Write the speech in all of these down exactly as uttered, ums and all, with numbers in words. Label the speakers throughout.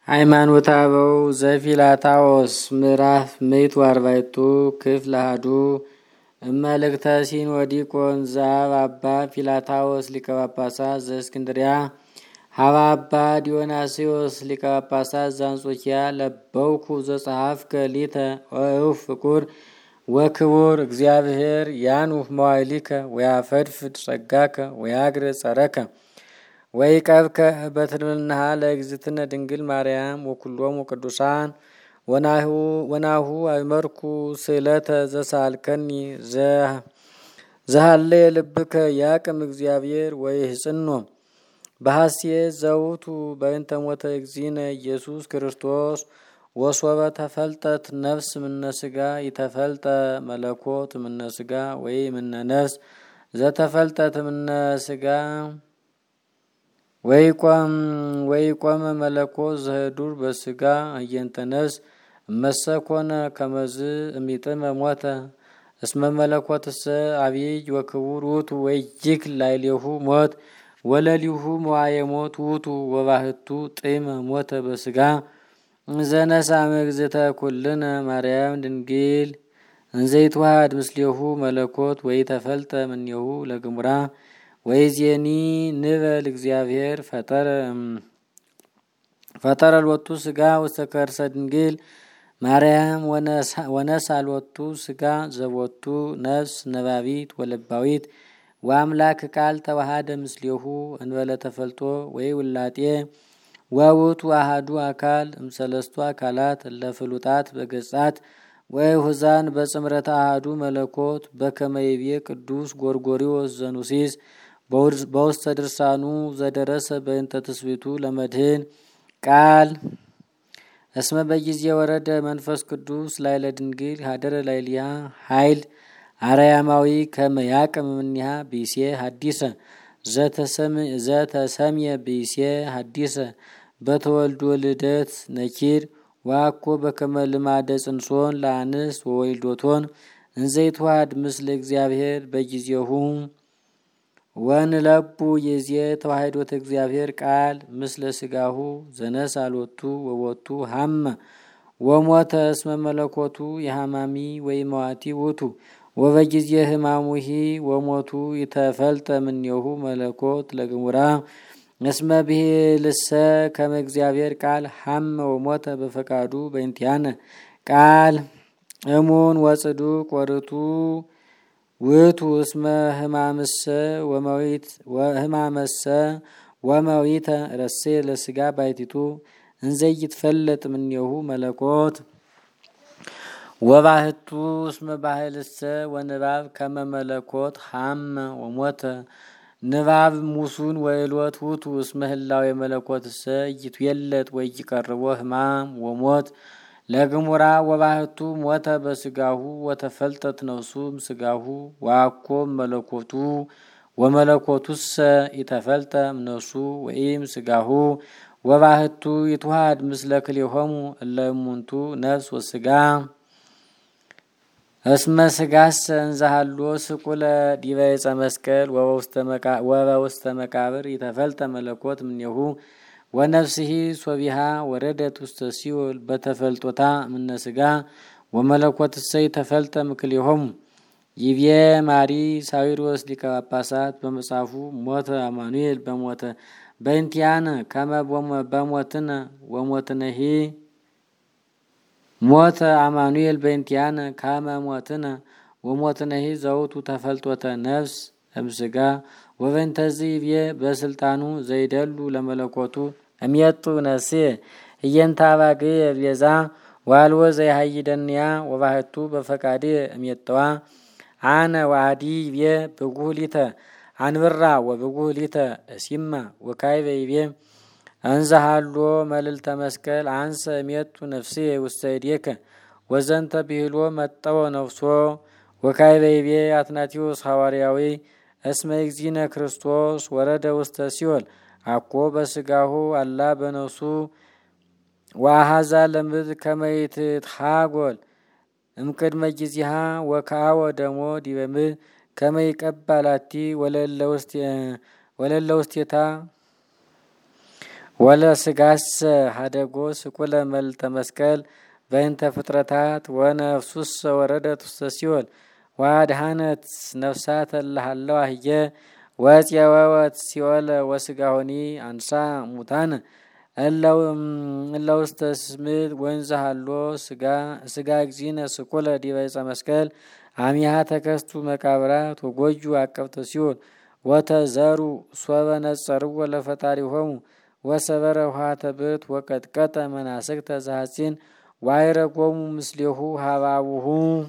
Speaker 1: ሃይማኖተ አበው ዘፊላታዎስ ምዕራፍ ምዕት ወአርባዕቱ ክፍል አሐዱ እመልእክተ ሲኖዲቆን ዘአብ አባ ፊላታዎስ ሊቀ ጳጳሳት ዘእስክንድርያ ሀበ አባ ዲዮናስዮስ ሊቀ ጳጳሳት ዘአንጾኪያ ለበውኩ ዘጸሐፍከ ሊተ ወእፍ ፍቁር ወክቡር እግዚአብሔር ያኑህ መዋዕሊከ ወያፈድፍድ ጸጋከ ወያግር ጸረከ ወይቀብከ በትርምልናሃ ለእግዝእትነ ድንግል ማርያም ወኩሎሙ ቅዱሳን ወናሁ ወናሁ አይመርኩ ስእለተ ዘሳልከኒ ዘሃለ ልብከ ያቅም እግዚአብሔር ወይህጽኖ በሐሴት ዘውቱ በእንተ ሞተ እግዚእነ ኢየሱስ ክርስቶስ ወሶበ ተፈልጠት ነፍስ ምነ ስጋ ይተፈልጠ መለኮት ምነ ስጋ ወይ ምነ ነፍስ ዘተፈልጠት ምነ ስጋ ወይቆም ወይቆም መለኮት ዘህዱር በስጋ አየንተ ነፍስ መሰኮነ ከመዝ እሚጥመ ሞተ እስመ መለኮትሰ አብይ ወክቡር ውእቱ ወይጅክ ላዕሌሁ ሞት ወለሊሁ መዋየ ሞት ውእቱ ወባህቱ ጢመ ሞተ በስጋ ዘነሳ እግዝእተ ኩልነ ማርያም ድንግል እንዘይትዋሃድ ምስሌሁ መለኮት ወይተፈልጠ እምኔሁ ለግሙራ ወይዜኒ ንበል እግዚአብሔር ፈጠረ ፈጠረ ሎቱ ስጋ ውስተ ከርሰ ድንግል ማርያም ወነሳ ሎቱ ስጋ ዘቦቱ ነፍስ ነባቢት ወለባዊት ወአምላክ ቃል ተዋሃደ ምስሌሁ እንበለ ተፈልጦ ወይ ውላጤ ወውቱ አሐዱ አካል እምሰለስቱ አካላት ለፍሉጣት በገጻት ወይ ሁዛን በጽምረተ አሐዱ መለኮት በከመ ይቤ ቅዱስ ጎርጎርዮስ ዘኑሲስ በውስተ ድርሳኑ ዘደረሰ በእንተ ትስብእቱ ለመድህን ቃል እስመ በጊዜ ወረደ መንፈስ ቅዱስ ላዕለ ድንግል ሀደረ ላዕሊሃ ኃይል አርያማዊ ከመ ያቅም እምኔሃ ብእሴ ሐዲሰ ዘተሰምየ ብእሴ ሐዲሰ በተወልዶ ልደት ነኪር ዋኮ በከመ ልማደ ጽንሶን ለአንስት ወወልዶቶን እንዘይትዋሃድ ምስለ እግዚአብሔር በጊዜሁ ወንለቡ የዜ ተዋሕዶተ እግዚአብሔር ቃል ምስለ ስጋሁ ዘነሳ ሎቱ ወቦቱ ሀመ ወሞተ እስመ መለኮቱ የሃማሚ ወይ መዋቲ ውእቱ ወበጊዜ ህማሙሂ ወሞቱ ይተፈልጠ እምኔሁ መለኮት ለግሙራ እስመ ብሂልሰ ከመ እግዚአብሔር ቃል ሀመ ወሞተ በፈቃዱ በእንቲአነ ቃል እሙን ወጽዱቅ ወርቱ ውእቱ እስመ ህማምሰ ወመዊት ወህማመሰ ወመዊተ ረሴ ለስጋ ባይቲቱ እንዘይትፈለጥ እምኔሁ መለኮት ወባህቱ እስመ ባህልሰ ወንባብ ከመ መለኮት ሀመ ወሞተ ንባብ ሙሱን ወይሎት ውእቱ እስመ ህላዌ መለኮትሰ ይትዌለጥ ወይቀርቦ ህማም ወሞት ለግሙራ ወባህቱ ሞተ በስጋሁ ወተፈልጠት ነፍሱም ስጋሁ ዋኮ መለኮቱ ወመለኮቱሰ ይተፈልጠ እምነፍሱ ወኢም ስጋሁ ወባህቱ ይትዋሃድ ምስለ ክልኤሆሙ እለ እሙንቱ ነፍስ ወስጋ እስመ ስጋሰ እንዘሃሎ ስቁለ ዲበ ዕፀ መስቀል ወበውስተ መቃብር ይተፈልጠ መለኮት እምኔሁ ወነፍስሂ ሶቢሃ ወረደት ውስተ ሲኦል በተፈልጦታ እምነ ስጋ ወመለኮትሰ ይተፈልጠ እምክልኤሆሙ ይቤ ማሪ ሳዊሮስ ሊቀ ጳጳሳት በመጽሐፉ ሞተ አማኑኤል በሞተ በእንቲአነ ከመ በሞትነ ወሞትነሂ ሞተ አማኑኤል በእንቲአነ ከመ ሞትነ ወሞትነሂ ዘውቱ ተፈልጦተ ነፍስ እምስጋ ወበእንተዝ ይቤ በስልጣኑ ዘይደሉ ለመለኮቱ እምየጡ ነፍሴ እየንተ አባግየ ቤዛ ዋልዎ ዘይሃይደንያ ወባህቱ በፈቃዴ እምየጠዋ አነ ዋዲ ይቤ ብጉህ ሊተ አንብራ ወብጉህ ሊተ እሲማ ወካይበ ይቤ እንዘሃሎ መልዕልተ መስቀል አንሰ እምየጡ ነፍሴ ውስተ እዴከ ወዘንተ ብሂሎ መጠወ ነፍሶ ወካይበ ይቤ አትናቴዎስ ሐዋርያዊ እስመ እግዚእነ ክርስቶስ ወረደ ውስተ ሲኦል አኮ በስጋሁ አላ በነፍሱ ወአሐዛ ለምድር ከመ ይትትሐጐል እምቅድመ ጊዜሃ ወከአወ ደሞ ዲበ ምድር ከመ ይቀባ ላቲ ወለለ ውስቴታ ወለ ስጋስ ሀደጎ ስቁለ መልተ መስቀል በእንተ ፍጥረታት ወነፍሱስ ወረደት ውስተ ሲኦል ዋድሃነት ነፍሳት ለሃለው አህየ ወጽየወት ሲኦል ወስጋሆኒ አንሳ ሙታን እለው እለው ውስተ ስምት ወንዝ ሃሎ ስጋ ስጋ እግዚእነ ስቁለ ዲበ ዕፀ መስቀል አሚሃ ተከስቱ መቃብራት ወጎጁ አቀብተ ሲኦል ወተዘሩ ሶበ ነጸርዎ ለፈጣሪሆሙ ወሰበረ ውሃተ ብት ወቀጥቀጠ መናስክተ ዘሐጺን ዋይረጎሙ ምስሌሁ ሀባቡሁ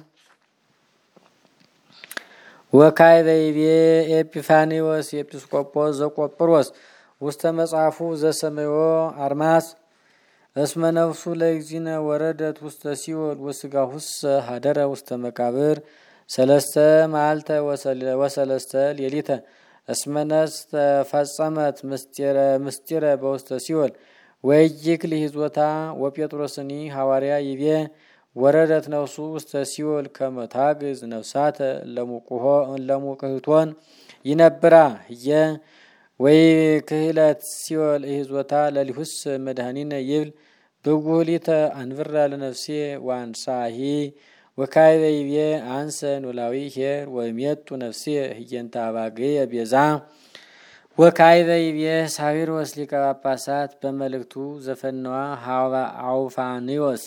Speaker 1: ወካይ በይቤ ኤጲፋኒዎስ ኤጲስቆጶስ ዘቆጵሮስ ውስተ መጽሐፉ ዘሰመዮ አርማስ እስመ ነፍሱ ለእግዚእነ ወረደት ውስተ ሲኦል ወስጋሁስ ሀደረ ውስተ መቃብር ሰለስተ መዓልተ ወሰለስተ ሌሊተ እስመ ነፍስ ተፈጸመት ምስጢረ ምስጢረ በውስተ ሲኦል ወይክል ሂዞታ ወጴጥሮስኒ ሐዋርያ ይቤ ወረደት ነፍሱ ውስተ ሲኦል ከመ ታግዝ ነፍሳተ ለሙቁሆ ለሙቅህቶን ይነብራ ህየ ወይ ክህለት ሲኦል ሂዞታ ለሊሁስ መድኃኒነ ይብል ብጉህሊተ አንብራ ለነፍሴ ዋንሳሂ ወካይበ ይቤ አንሰ ኖላዊ ሄር ወይሜጡ ነፍሴ ህየንተ አባግየ ቤዛ ወካይበ ይቤ ሳዊሮስ ሊቀ ጳጳሳት በመልእክቱ ዘፈነዋ አውፋኒዎስ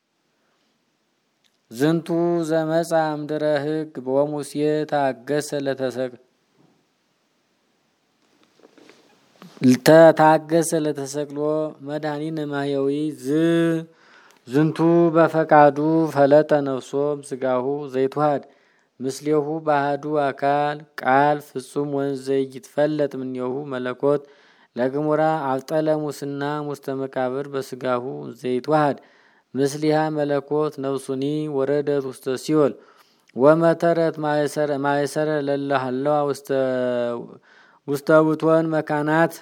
Speaker 1: ዝንቱ ዘመጻ እምድረ ህግ በሙሴ ታገሰ ለተሰቅ ለተታገሰ ለተሰቅሎ መድኃኒነ ማህያዊ ዝ ዝንቱ በፈቃዱ ፈለጠ ነፍሶም ስጋሁ ዘይትዋሃድ ምስሌሁ ባህዱ አካል ቃል ፍጹም ወንዘ ይትፈለጥ ምኔሁ መለኮት ለግሙራ አብጠለ ሙስና ሙስተ መቃብር በስጋሁ ዘይትዋሃድ ምስሊሃ መለኮት ነፍሱኒ ወረደት ውስተ ሲኦል ወመተረት ማይሰረ ማይሰረ ለለሃለዋ ውስተ ውስተ ውቶን መካናት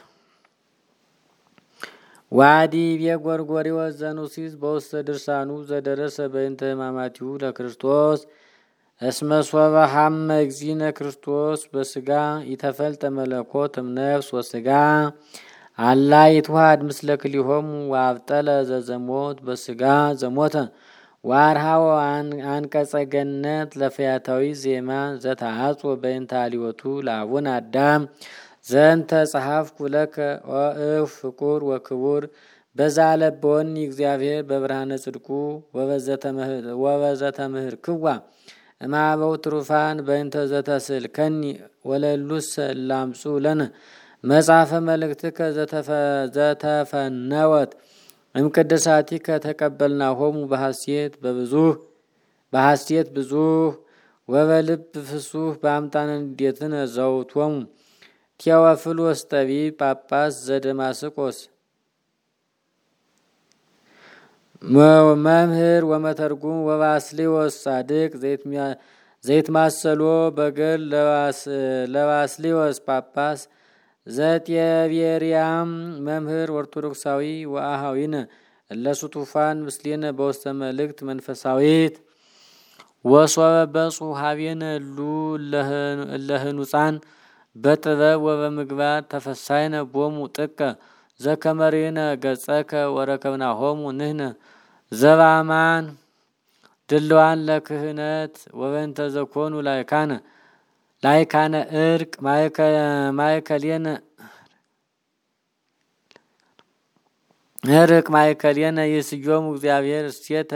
Speaker 1: ዋዲ የጎርጎሪዎስ ዘኑሲስ በውስተ ድርሳኑ ዘደረሰ በእንተ ሕማማቲሁ ለክርስቶስ እስመ ሶበ ሐመ እግዚእነ ክርስቶስ በስጋ ይተፈልጠ መለኮት እምነፍስ ወስጋ አላ ይትዋሃድ ምስለ ክሊሆሙ ወአብጠለ ዘዘሞት በስጋ ዘሞተ ዋርሃው አንቀጸ ገነት ለፈያታዊ ዜማ ዘተአጽ በእንተ አልዮቱ ለአቡነ አዳም ዘንተ ጸሐፍኩ ለከ ወእፍ ፍቁር ወክቡር በዛለበወኒ እግዚአብሔር በብርሃነ ጽድቁ ወበዘተ ምህር ክዋ እማበው ትሩፋን በእንተ ዘተስል ከኒ ወለሉሰ ላምጹ ለነ መጽሐፈ መልእክትከ ዘተፈነወት እምቅድሳቲከ ተቀበልናሆሙ በሐሴት በብዙህ በሐሴት ብዙህ ወበልብ ፍሱህ በአምጣነ ንዴትነ ዘውቶሙ ቴዎፍሎስ ጠቢብ ጳጳስ ዘደማስቆስ መምህር ወመተርጉም ወባስሌዎስ ጻድቅ ዘይትማሰሎ በገል ለባስሌዎስ ጳጳስ ዘጤቤርያም መምህር ኦርቶዶክሳዊ ወአሃዊነ ለሱቱፋን ምስሌነ በውስተ መልእክት መንፈሳዊት ወሶበ በጹ ሀቤነ ሉ ለህኑፃን በጥበብ ወበምግባር ተፈሳይነ ቦሙ ጥቀ ዘከመሬነ ገጸከ ወረከብናሆሙ ንህነ ዘባማን ድልዋን ለክህነት ወበንተ ዘኮኑ ላይካነ ላይካነ እርቅ ማይከሌነ እርቅ ማይከሌነ ይስዮሙ እግዚአብሔር እስቴተ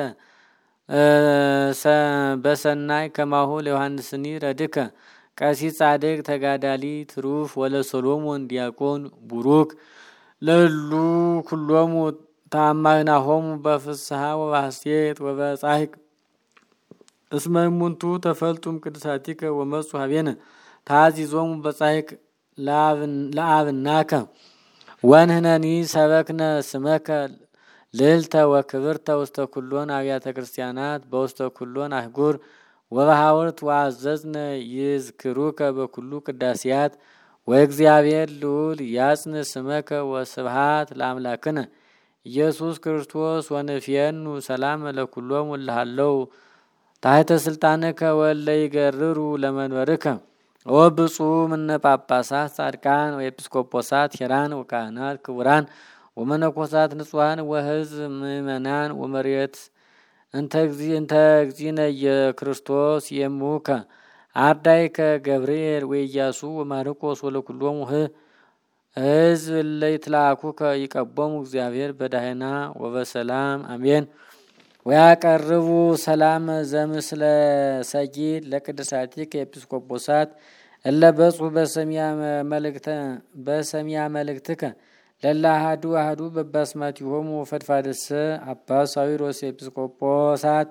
Speaker 1: በሰናይ ከማሁ ለዮሐንስኒ ረድከ ቀሲስ ጻድቅ ተጋዳሊ ትሩፍ ወለ ሰሎሞን ዲያቆን ቡሩክ ለሉ ኩሎሙ ታማናሆሙ በፍስሐ ወባስቴት ወበጻሕቅ እስመ እሙንቱ ተፈልጡም ቅድሳቲከ ወመጹ ሀቤነ ታዚዞሙ በጻሕቅ ለአብናከ ወንህነኒ ሰበክነ ስመከ ልዕልተ ወክብርተ ውስተ ኩሎን አብያተ ክርስቲያናት በውስተ ኩሎን አህጉር ወበሐውርት ወአዘዝነ ይዝክሩከ በኩሉ ቅዳሴያት ወእግዚአብሔር ልዑል ያጽን ስመከ ወስብሃት ለአምላክነ ኢየሱስ ክርስቶስ ወንፍየኑ ሰላም ለኩሎሙ እልሃለው ታሕተ ስልጣንከ ወለ ይገርሩ ለመንበርከ ወብፁዕ እምነ ጳጳሳት ጻድቃን ወኤጲስቆጶሳት ሄራን ወካህናት ክቡራን ወመነኮሳት ንጹሐን ወሕዝብ ምእመናን ወመሬት እንተ እግዚ እንተ እግዚእነ የክርስቶስ የሙከ አርዳይከ ገብርኤል ወኢያሱ ወማርቆስ ወለኩሎሙ ሕዝብ ለይትላኩከ ይቀቦሙ እግዚአብሔር በዳህና ወበሰላም አሜን። ወያቀርቡ ሰላም ዘምስለ ሰጊድ ለቅድሳቲከ ኤጲስቆጶሳት እለ በጽሑ በሰሚያ መልእክተ በሰሚያ መልእክትከ ለላ አሐዱ አሐዱ በባስማቲሆሙ ፈድፋድሰ አባ ሳዊሮስ ኤጲስቆጶሳት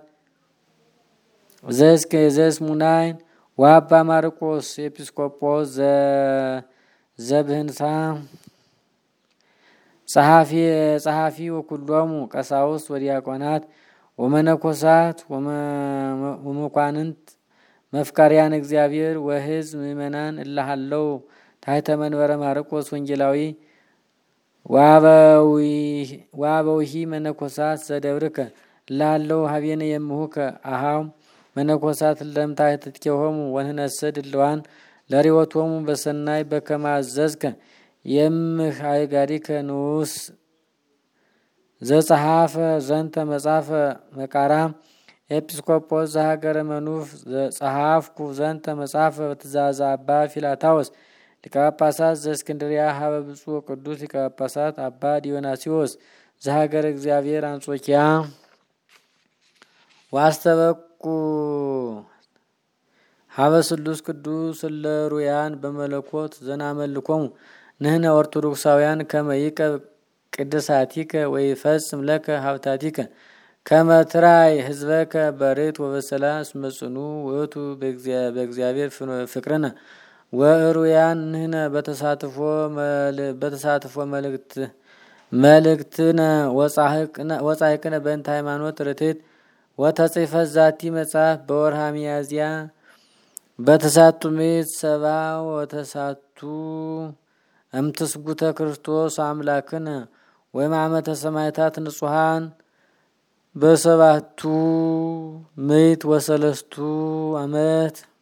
Speaker 1: ዘእስከ ዘእስሙናይን ወአባ ማርቆስ ኤጲስቆጶስ ዘብህንሳ ጸሐፊ ጸሐፊ ወኩሎሙ ቀሳውስት ወዲያቆናት ወመነኮሳት ወመኳንንት መፍቃሪያን እግዚአብሔር ወሕዝብ ምእመናን እላሃለው ታሕተ መንበረ ማርቆስ ወንጌላዊ ወአበዊሂ መነኮሳት ዘደብርከ እላሃለው ሀቤነ የምሁከ አሃው መነኮሳት ለምታሕተ ትኬሆሙ ወንህነሰ ድልዋን ለሪወቶሙ በሰናይ በከመ አዘዝከ የምህ አይጋሪከ ንዑስ ዘጸሐፈ ዘንተ መጽሐፈ መቃራ ኤጲስቆጶስ ዘሀገረ መኑፍ ጸሐፍኩ ዘንተ መጽሐፈ በትእዛዘ አባ ፊላታዎስ ሊቀ ጳጳሳት ዘእስክንድርያ ሀበ ብፁዕ ቅዱስ ሊቀ ጳጳሳት አባ ዲዮናስዮስ ዘሀገረ እግዚአብሔር አንጾኪያ ዋስተበቁ ሀበ ስሉስ ቅዱስ ለሩያን በመለኮት ዘናመልኮሙ ንሕነ ኦርቶዶክሳውያን ከመ ይቀብ ቅድሳቲከ ወይፈጽም ለከ ሀብታቲከ ከመ ትራይ ህዝበከ በሬት ወበሰላም እስመ ጽኑዕ ውእቱ በእግዚአብሔር ፍቅርነ ወሩያን ንሕነ በተሳትፎ በተሳትፎ መልእክት መልእክትነ ወጻሕቅነ በእንተ ሃይማኖት ርትዕት ወተጽሕፈት ዛቲ መጽሐፍ በወርሃ ሚያዝያ በተሳቱ ምዕት ሰባ ወተሳቱ እምትስጉተ ክርስቶስ አምላክነ ወማመተ ሰማዕታት ንጹሐን በሰባቱ ምዕት ወሰለስቱ ዓመት